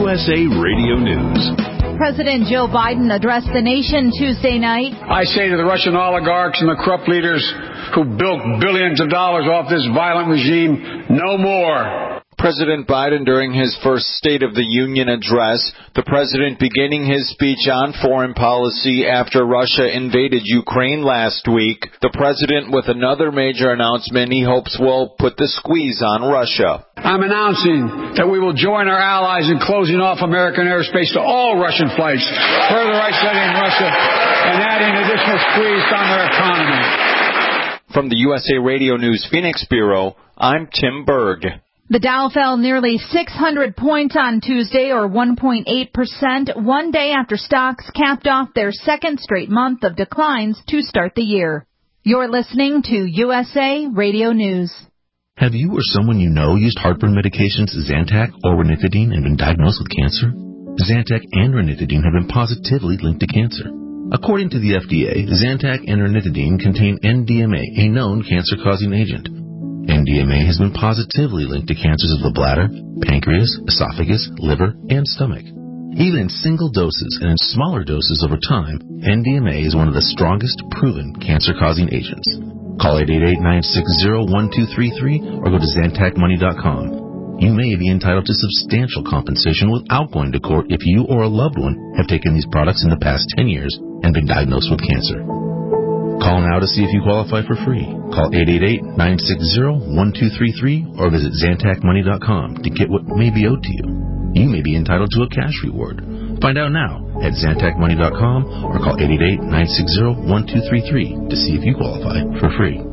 USA Radio News. President Joe Biden addressed the nation Tuesday night. I say to the Russian oligarchs and the corrupt leaders who bilked billions of dollars off this violent regime, no more. President Biden during his first State of the Union address, the president beginning his speech on foreign policy after Russia invaded Ukraine last week. The president with another major announcement he hopes will put the squeeze on Russia. I'm announcing that we will join our allies in closing off American airspace to all Russian flights, further isolating Russia and adding additional squeeze on their economy. From the USA Radio News Phoenix Bureau, I'm Tim Berg. The Dow fell nearly 600 points on Tuesday, or 1.8%, one day after stocks capped off their second straight month of declines to start the year. You're listening to USA Radio News. Have you or someone you know used heartburn medications Zantac or ranitidine and been diagnosed with cancer? Zantac and ranitidine have been positively linked to cancer. According to the FDA, Zantac and ranitidine contain NDMA, a known cancer-causing agent. NDMA has been positively linked to cancers of the bladder, pancreas, esophagus, liver, and stomach. Even in single doses and in smaller doses over time, NDMA is one of the strongest proven cancer-causing agents. Call 888-960-1233 or go to ZantacMoney.com. You may be entitled to substantial compensation without going to court if you or a loved one have taken these products in the past 10 years and been diagnosed with cancer. Call now to see if you qualify for free. Call 888-960-1233 or visit ZantacMoney.com to get what may be owed to you. You may be entitled to a cash reward. Find out now at ZantacMoney.com or call 888-960-1233 to see if you qualify for free.